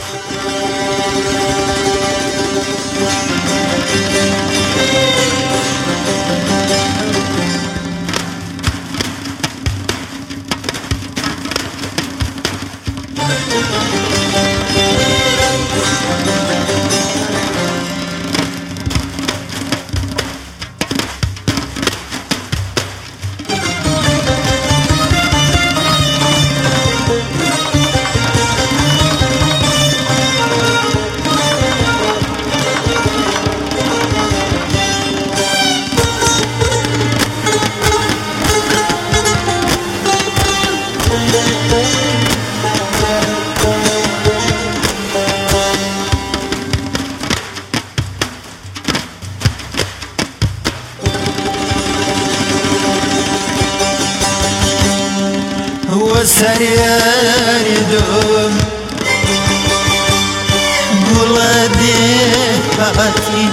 وسريردم قلدي هاتي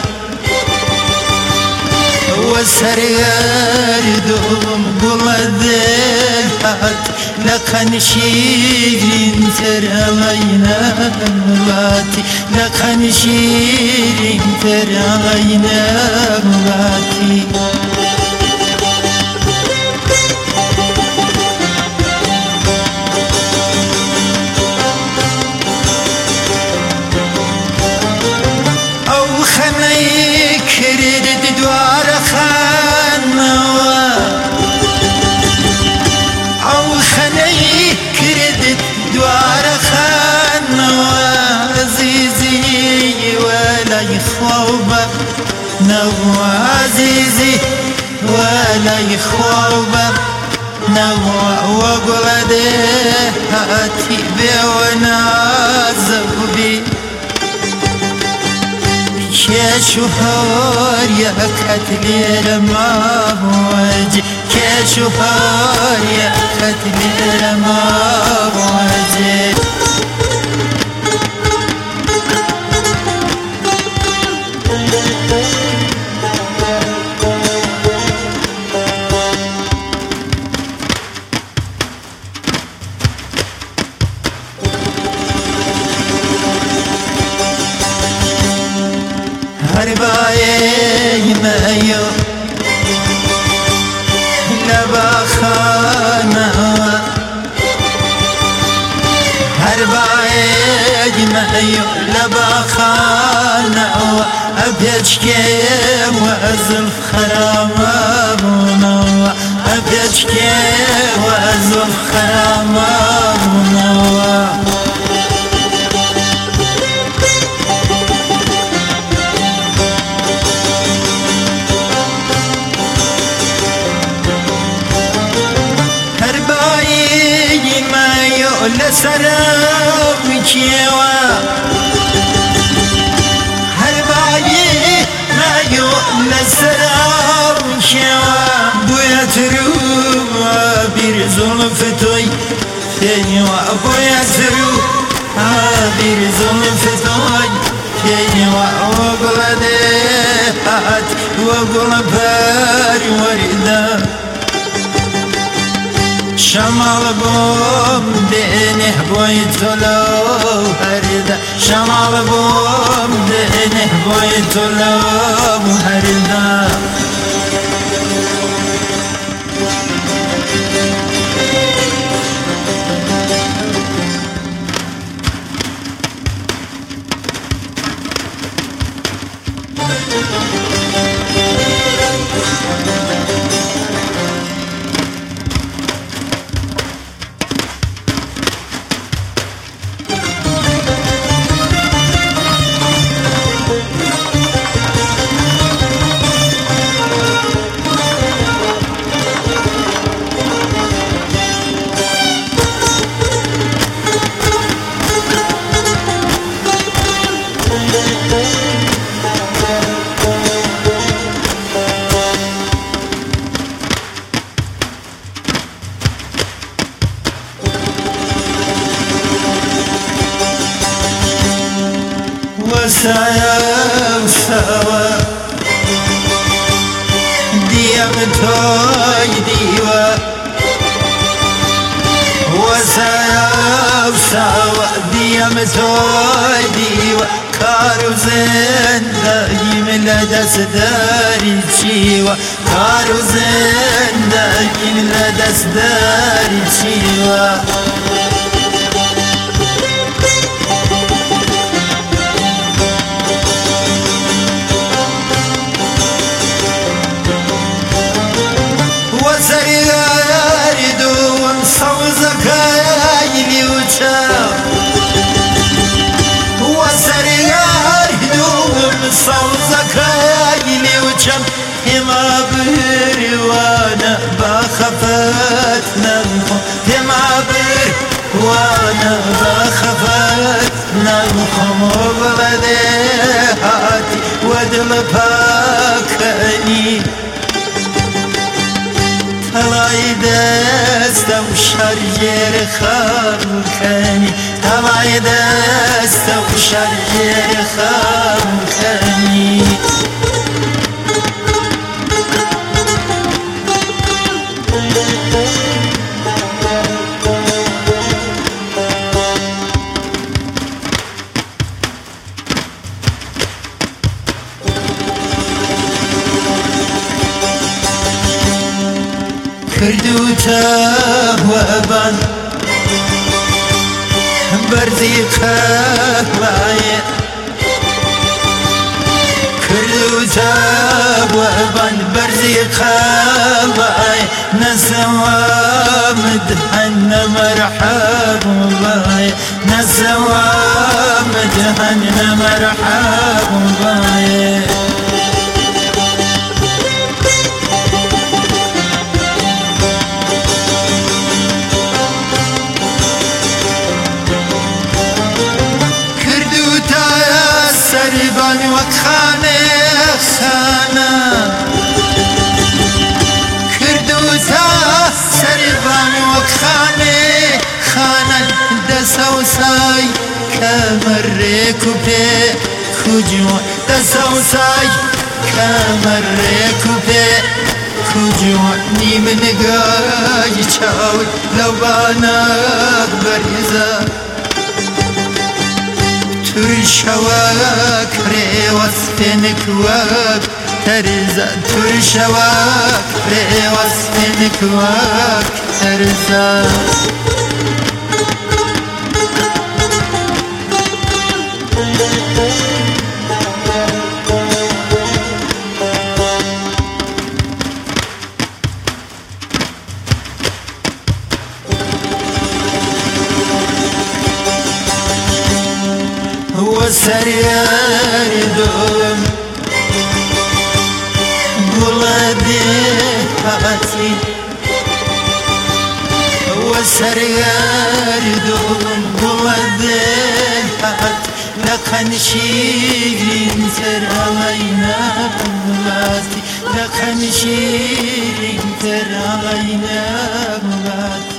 وسريردم قلدي هاتي لكن شيرين ترعينا باتي لكن شيرين ترعينا باتي نوى عزيزي ولا يخوبه نوى وقلده هاتي بيونا زبي كشهر يا كتلي ما بوجه كشهر يا كتلي ما بوجه هرباي مايو لبخانا هرباي مايو لبخانا أبيشكي وأزلف خرامنا أبيشكي وأزلف خرامنا لسرم كيوا هرباي ما يو لسرم كيوا بويا ترو bir zulfetoy كيوا بويا ترو bir zulfetoy كيوا وقلده هات وقلبار وردا شمال بوم دينه بويتلو هردا شمال بوم دينه بويتلو هردا وسايا سوا ديام توي ديوا وسايا سوا ديام توی دیوه کار و زندگیم لدست داری چیوه کار و زندگیم لدست داری چیوه وسرياري دوم صوزك يلي وشاف وسرياري دوم صوزك يلي وشاف هما بيري وانا بخفت نمخو هما بيري وانا بخفت نمخو وبلدي هاتي ودل باكني طلعي دستم شرجر خامكني طلعي دستم شرجر خامكني كردو تهوبان برزي خوايا كردو تهوبان برزي خوايا نسوا مدهن مرحب باي نسوا مدهن مرحب باي سربان وخانه خانه کردو تا سربان وخانه خانه دسو سای کمر کوپه کجوان دسو سای کمر کوپه کجوان نیم نگاهی چاوی لبانا بریزا ترشواك ريوستنك واك ترزا ترشواك ريوستنك واك ترزا وسرياري دوم بلادي هاتي وسرياري دوم بلادي هاتي لكن شيرين تراينا بلاتي لكن شيرين تراينا بلاتي